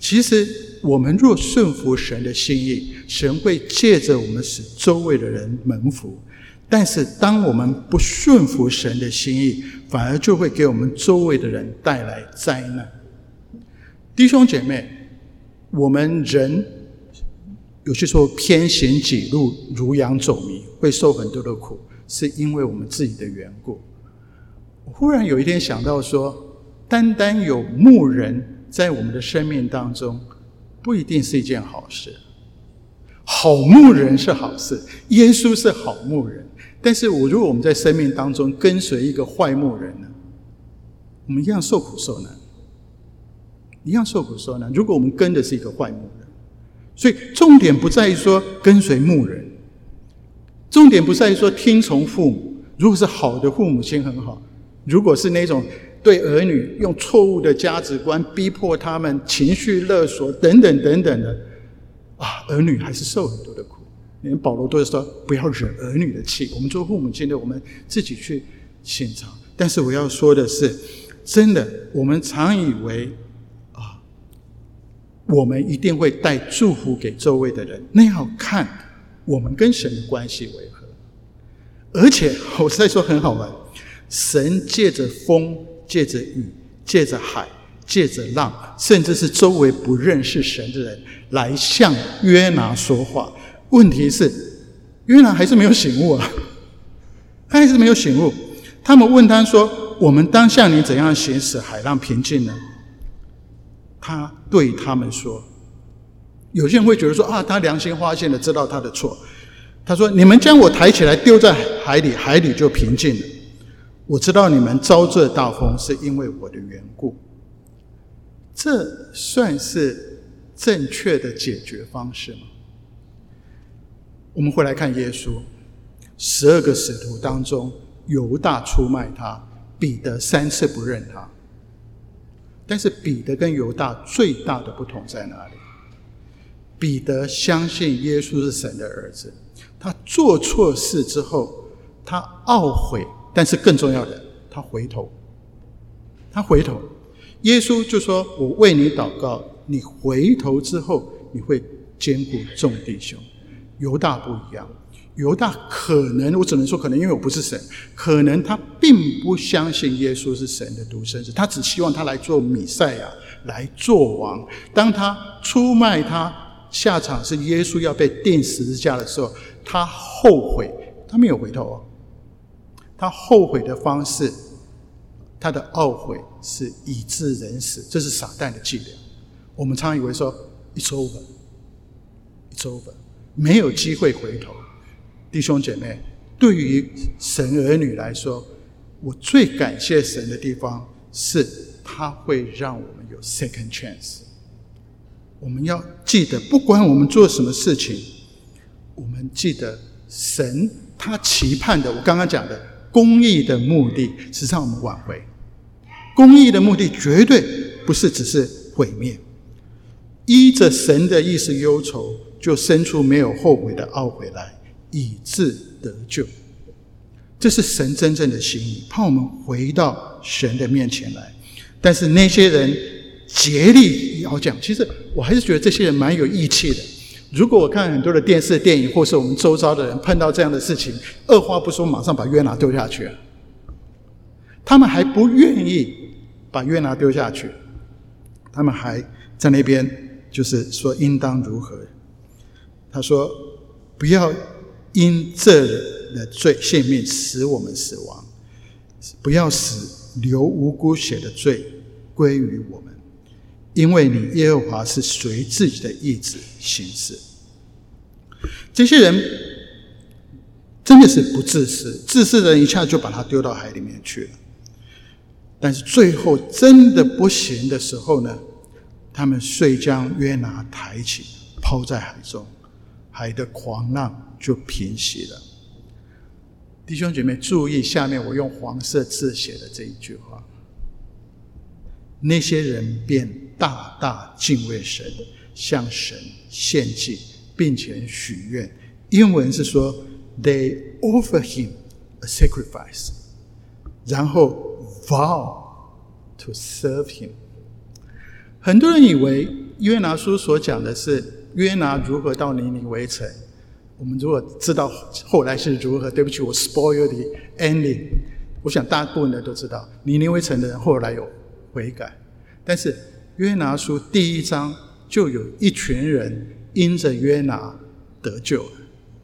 其实我们若顺服神的心意，神会借着我们使周围的人蒙福。但是当我们不顺服神的心意，反而就会给我们周围的人带来灾难。弟兄姐妹，我们人有些时候偏行己路，如羊走迷，会受很多的苦，是因为我们自己的缘故。我忽然有一天想到说，单单有牧人在我们的生命当中，不一定是一件好事。好牧人是好事，耶稣是好牧人，但是我如果我们在生命当中跟随一个坏牧人呢，我们一样受苦受难，一样受苦受难。如果我们跟的是一个坏牧人，所以重点不在于说跟随牧人，重点不在于说听从父母。如果是好的父母亲很好，如果是那种对儿女用错误的价值观逼迫他们，情绪勒索等等等等的啊，儿女还是受很多的苦。连保罗都是说不要惹儿女的气，我们做父母亲的我们自己去现场。但是我要说的是，真的我们常以为啊，我们一定会带祝福给周围的人，那要看我们跟神的关系为何。而且我再说很好玩，神借着风，借着雨，借着海，借着浪，甚至是周围不认识神的人来向约拿说话。问题是约拿还是没有醒悟啊，他还是没有醒悟。他们问他说，我们当向你怎样行使海浪平静呢？他对他们说，有些人会觉得说啊，他良心发现了，知道他的错。他说，你们将我抬起来丢在海里，海里就平静了。我知道你们遭这大风是因为我的缘故。这算是正确的解决方式吗？我们回来看耶稣，十二个使徒当中，犹大出卖他，彼得三次不认他。但是彼得跟犹大最大的不同在哪里？彼得相信耶稣是神的儿子，他做错事之后，他懊悔，但是更重要的，他回头，他回头。耶稣就说，我为你祷告，你回头之后，你会兼顾众弟兄。犹大不一样，犹大可能，我只能说可能，因为我不是神，可能他并不相信耶稣是神的独生子，他只希望他来做弥赛亚，来做王。当他出卖他，下场是耶稣要被钉十字架的时候，他后悔，他没有回头哦。他后悔的方式，他的懊悔是以致人死，这是撒旦的伎俩。我们常以为说 It's over It's over， 没有机会回头。弟兄姐妹，对于神儿女来说，我最感谢神的地方是他会让我们有 second chance。 我们要记得，不管我们做什么事情，我们记得神他期盼的，我刚刚讲的公义的目的是让我们挽回。公义的目的绝对不是只是毁灭，依着神的意思忧愁，就生出没有后悔的懊悔来，以致得救。这是神真正的心意，怕我们回到神的面前来。但是那些人竭力要讲，其实我还是觉得这些人蛮有义气的。如果我看很多的电视电影，或是我们周遭的人碰到这样的事情，二话不说马上把约拿丢下去了，他们还不愿意把约拿丢下去，他们还在那边就是说应当如何。他说，不要因这人的罪性命使我们死亡，不要使流无辜血的罪归于我们，因为你耶和华是随自己的意志行事。这些人真的是不自私，自私的人一下就把他丢到海里面去了。但是最后真的不行的时候呢，他们遂将约拿抬起，抛在海中，海的狂浪就平息了。弟兄姐妹注意下面我用黄色字写的这一句话，那些人便大大敬畏神，向神献祭，并且许愿。英文是说 They offer him a sacrifice， 然后 vow to serve him。 很多人以为约拿书所讲的是约拿如何到尼尼微城，我们如果知道后来是如何，对不起，我 spoil the ending， 我想大部分人都知道尼尼微城的人后来有悔改，但是约拿书第一章就有一群人因着约拿得救了，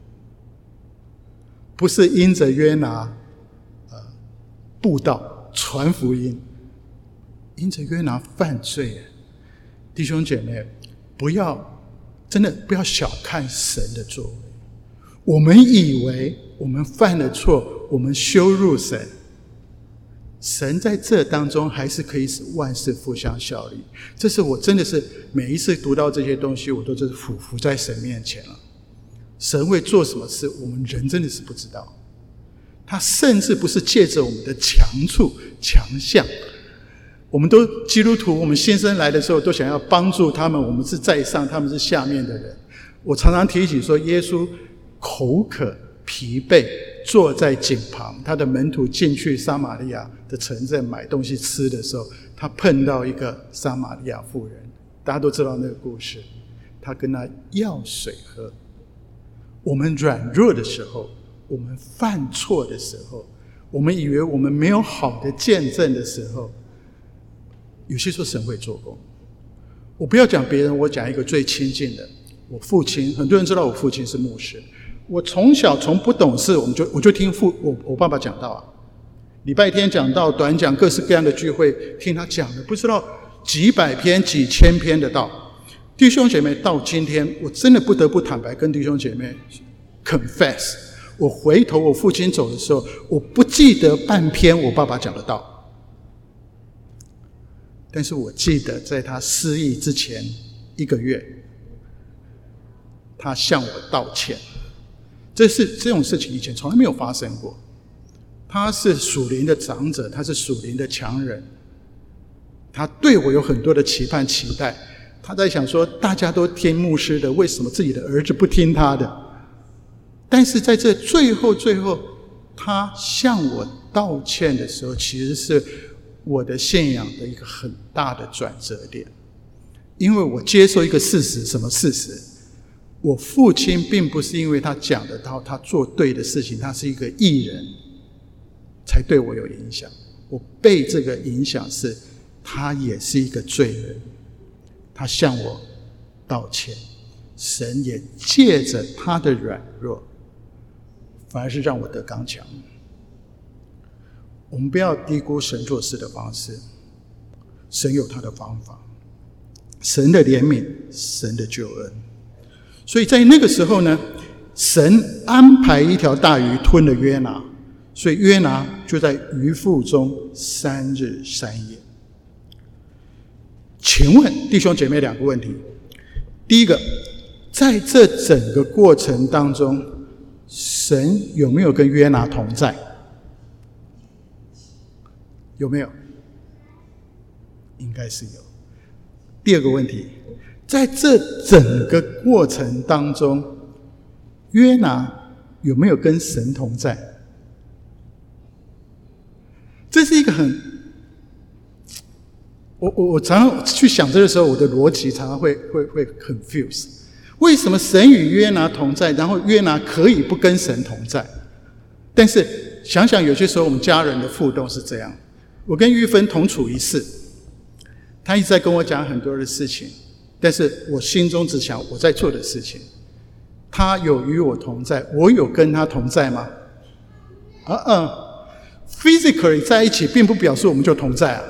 不是因着约拿呃布道传福音，因着约拿犯罪。弟兄姐妹，不要真的不要小看神的作为。我们以为我们犯了错，我们羞辱神，神在这当中还是可以使万事互相效力。这是我真的是每一次读到这些东西，我都是俯伏在神面前了。神会做什么事，我们人真的是不知道。他甚至不是借着我们的强处强项，我们都基督徒，我们新生来的时候都想要帮助他们，我们是在上，他们是下面的人。我常常提起说，耶稣口渴疲惫坐在井旁，他的门徒进去撒玛利亚的城镇买东西吃的时候，他碰到一个撒玛利亚妇人，大家都知道那个故事，他跟他要水喝。我们软弱的时候，我们犯错的时候，我们以为我们没有好的见证的时候，有些时候神会做工。我不要讲别人，我讲一个最亲近的，我父亲，很多人知道我父亲是牧师。我从小从不懂事，我们就我就听父我我爸爸讲道啊，礼拜天讲道，短讲，各式各样的聚会，听他讲的不知道几百篇几千篇的道。弟兄姐妹，到今天我真的不得不坦白跟弟兄姐妹 confess， 我回头我父亲走的时候，我不记得半篇我爸爸讲的道，但是我记得在他失忆之前一个月，他向我道歉。这是这种事情以前从来没有发生过。他是属灵的长者，他是属灵的强人，他对我有很多的期盼期待。他在想说，大家都听牧师的，为什么自己的儿子不听他的？但是在这最后最后，他向我道歉的时候，其实是我的信仰的一个很大的转折点。因为我接受一个事实，什么事实？我父亲并不是因为他讲得到他做对的事情，他是一个义人才对我有影响。我被这个影响是他也是一个罪人，他向我道歉，神也借着他的软弱反而是让我得刚强。我们不要低估神做事的方式，神有他的方法，神的怜悯，神的救恩。所以在那个时候呢，神安排一条大鱼吞了约拿，所以约拿就在鱼腹中三日三夜。请问弟兄姐妹两个问题。第一个，在这整个过程当中，神有没有跟约拿同在？有没有？应该是有。第二个问题，在这整个过程当中，约拿有没有跟神同在？这是一个很，我我我常常去想这个时候，我的逻辑常常会会会 confuse。为什么神与约拿同在，然后约拿可以不跟神同在？但是想想有些时候我们家人的互动是这样，我跟玉芬同处一室，他一直在跟我讲很多的事情，但是我心中只想我在做的事情。他有与我同在，我有跟他同在吗？啊嗯 physically 在一起并不表示我们就同在啊。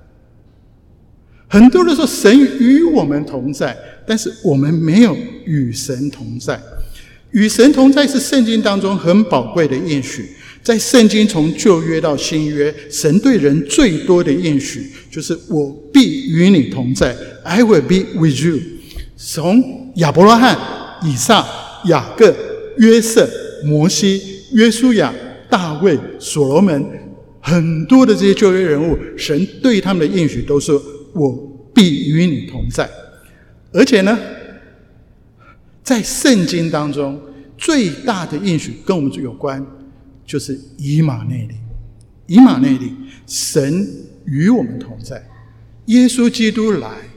很多人说神与我们同在，但是我们没有与神同在。与神同在是圣经当中很宝贵的应许。在圣经从旧约到新约，神对人最多的应许就是我必与你同在， I will be with you。 从亚伯拉罕、以撒、雅各、约瑟、摩西、约书亚、大卫、所罗门，很多的这些旧约人物，神对他们的应许都是我必与你同在。而且呢，在圣经当中最大的应许跟我们有关，就是以马内利。以马内利，神与我们同在。耶稣基督来，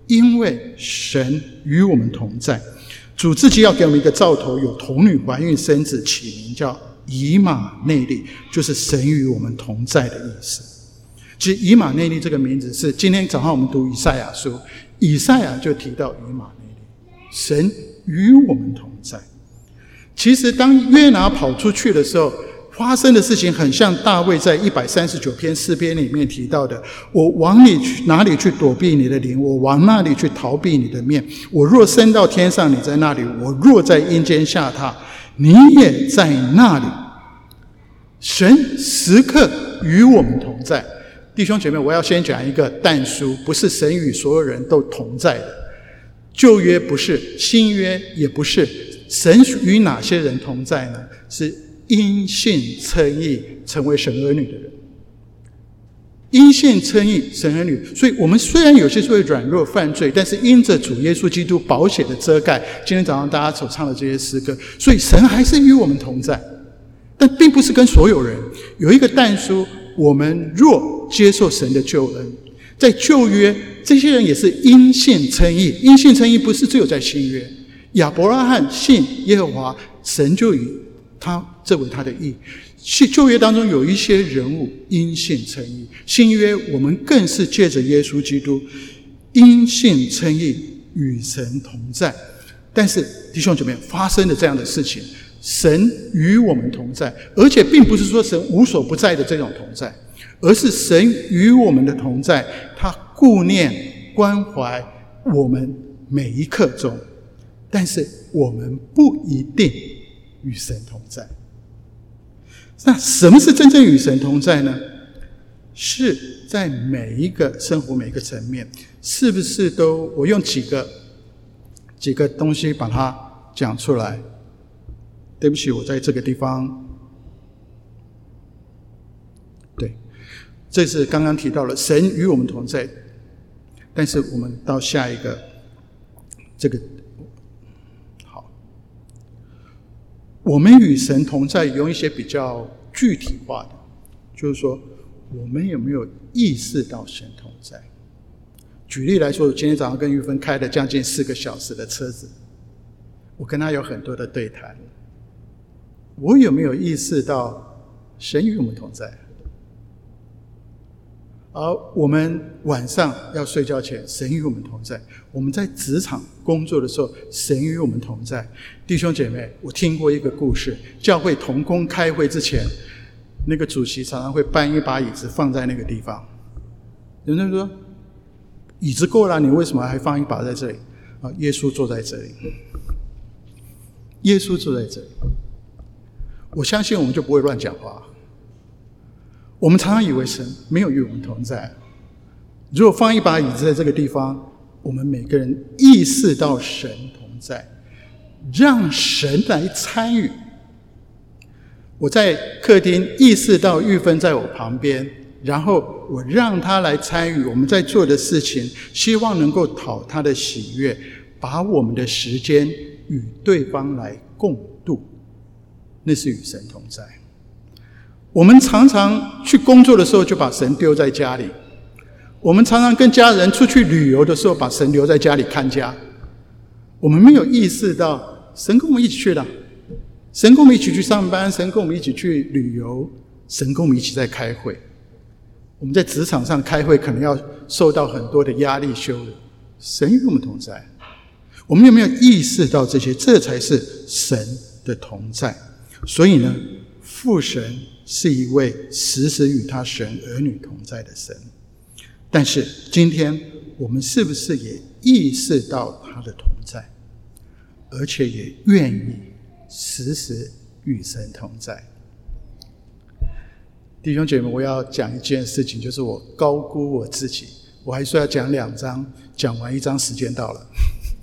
因为神与我们同在，主自己要给我们一个兆头，有童女怀孕生子，起名叫以马内利，就是神与我们同在的意思。其实以马内利这个名字是今天早上我们读以赛亚书，以赛亚就提到以马内利，神与我们同在。其实当约拿跑出去的时候，发生的事情很像大卫在一百三十九篇诗篇里面提到的，我往你去哪里去躲避你的灵，我往那里去逃避你的面，我若升到天上，你在那里，我若在阴间下榻，你也在那里。神时刻与我们同在。弟兄姐妹，我要先讲一个但书，不是神与所有人都同在的。旧约不是，新约也不是。神与哪些人同在呢？是因信称义成为神儿女的人。因信称义神儿女，所以我们虽然有些时候会软弱犯罪，但是因着主耶稣基督宝血的遮盖，今天早上大家所唱的这些诗歌，所以神还是与我们同在。但并不是跟所有人。有一个但书，我们若接受神的救恩，在旧约这些人也是因信称义。因信称义不是只有在新约，亚伯拉罕信耶和华，神就以他这为他的义。旧约当中有一些人物因信称义，新约我们更是借着耶稣基督因信称义与神同在。但是弟兄姐妹，发生了这样的事情，神与我们同在，而且并不是说神无所不在的这种同在，而是神与我们的同在，他顾念关怀我们每一刻中，但是我们不一定与神同在。那什么是真正与神同在呢？是在每一个生活每一个层面，是不是都我用几个几个东西把它讲出来。对不起，我在这个地方，对，这是刚刚提到了神与我们同在。但是我们到下一个这个好，我们与神同在用一些比较具体化的，就是说我们有没有意识到神同在。举例来说，今天早上跟玉芬开了将近四个小时的车子，我跟他有很多的对谈，我有没有意识到神与我们同在？而我们晚上要睡觉前，神与我们同在；我们在职场工作的时候，神与我们同在。弟兄姐妹，我听过一个故事，教会同工开会之前，那个主席常常会搬一把椅子放在那个地方。有人说，椅子够了，你为什么还放一把在这里？啊，耶稣坐在这里，耶稣坐在这里。我相信我们就不会乱讲话。我们常常以为神没有与我们同在。如果放一把椅子在这个地方，我们每个人意识到神同在，让神来参与。我在客厅意识到玉芬在我旁边，然后我让他来参与我们在做的事情，希望能够讨他的喜悦，把我们的时间与对方来共度。那是与神同在。我们常常去工作的时候就把神丢在家里，我们常常跟家人出去旅游的时候把神留在家里看家。我们没有意识到神跟我们一起去的，神跟我们一起去上班，神跟我们一起去旅游，神跟我们一起在开会。我们在职场上开会可能要受到很多的压力羞辱，神与我们同在。我们有没有意识到这些？这才是神的同在。所以呢，父神是一位时时与他神儿女同在的神。但是今天我们是不是也意识到他的同在，而且也愿意时时与神同在？弟兄姐妹，我要讲一件事情，就是我高估我自己，我还说要讲两章，讲完一章时间到了。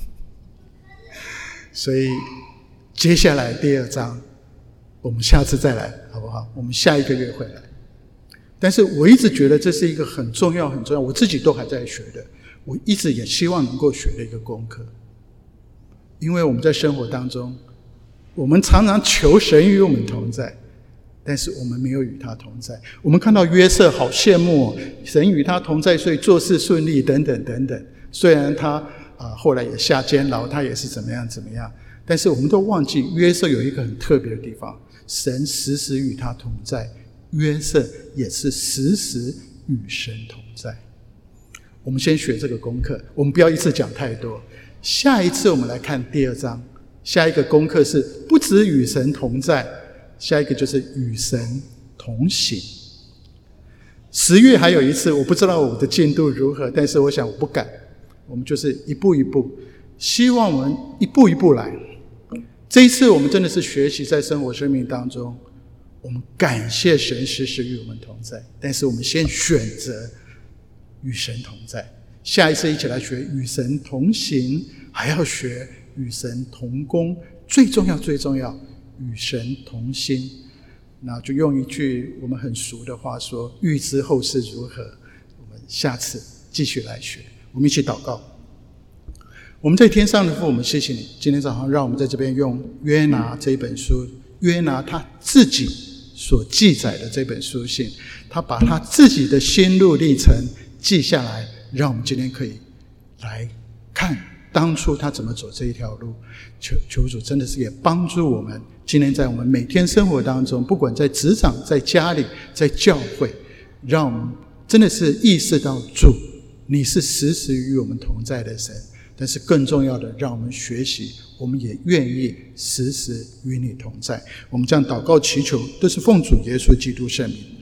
所以接下来第二章我们下次再来好不好？我们下一个月会来。但是我一直觉得这是一个很重要很重要，我自己都还在学的，我一直也希望能够学的一个功课。因为我们在生活当中，我们常常求神与我们同在，但是我们没有与他同在。我们看到约瑟好羡慕哦，神与他同在，所以做事顺利等等等等。 虽然他啊、呃、后来也下监牢，他也是怎么样怎么样，但是我们都忘记约瑟有一个很特别的地方，神时时与他同在，约瑟也是时时与神同在。我们先学这个功课，我们不要一次讲太多。下一次我们来看第二章，下一个功课是不只与神同在，下一个就是与神同行。十月还有一次，我不知道我的进度如何，但是我想我不敢，我们就是一步一步，希望我们一步一步来。这一次我们真的是学习在生活生命当中，我们感谢神时时与我们同在，但是我们先选择与神同在。下一次一起来学与神同行，还要学与神同工，最重要最重要与神同心。那就用一句我们很熟的话说，预知后事如何，我们下次继续来学。我们一起祷告。我们在天上的父，我们谢谢你，今天早上让我们在这边用约拿这一本书，约拿他自己所记载的这本书信，他把他自己的心路历程记下来，让我们今天可以来看当初他怎么走这一条路。求求主真的是也帮助我们，今天在我们每天生活当中，不管在职场、在家里、在教会，让我们真的是意识到主你是时时与我们同在的神，但是更重要的，让我们学习，我们也愿意时时与你同在。我们这样祷告祈求，都是奉主耶稣基督圣名。